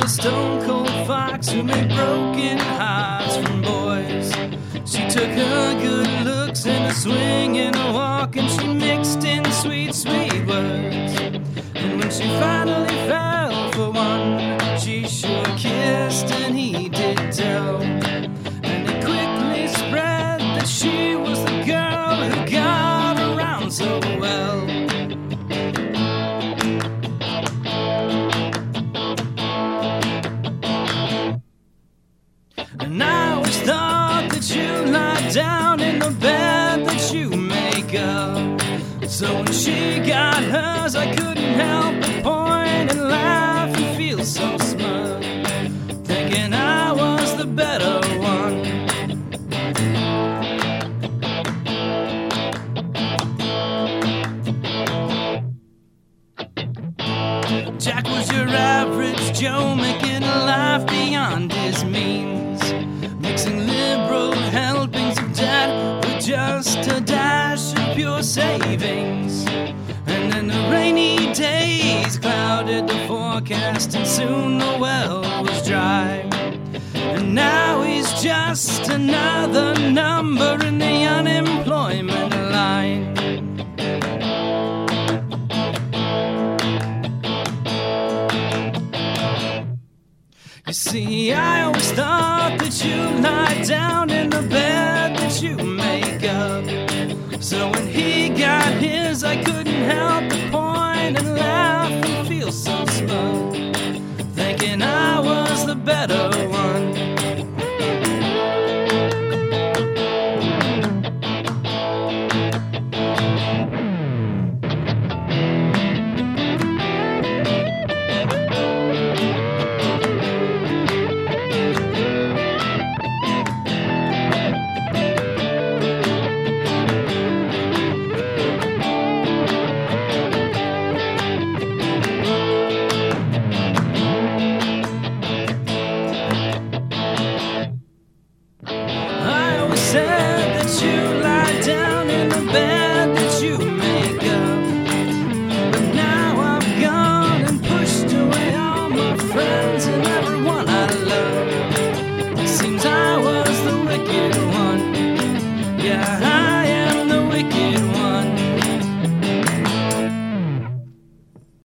a stone cold fox who made broken hearts from boys. She took her good looks and a swing and a walk, and she mixed in sweet, sweet words. And when she finally fell for one, she sure kissed and he did tell. And it quickly spread that she was the girl who got around so well. And I always thought that you lie down in the bed that you make up. So when she got hers, I couldn't help but point and laugh and feel so smug, thinking I was the better one. Jack was your average Joe, making a life beyond his means, mixing liberal helpings of debt with just a dash of pure savings. And then the rainy days clouded the forecast, and soon the well was dry. And now he's just another number in the unemployment line. You see, I always thought that you lie down in the bed that you make up. So when he got his, I couldn't help but point and laugh and feel so smug, thinking I was the better one. Said that you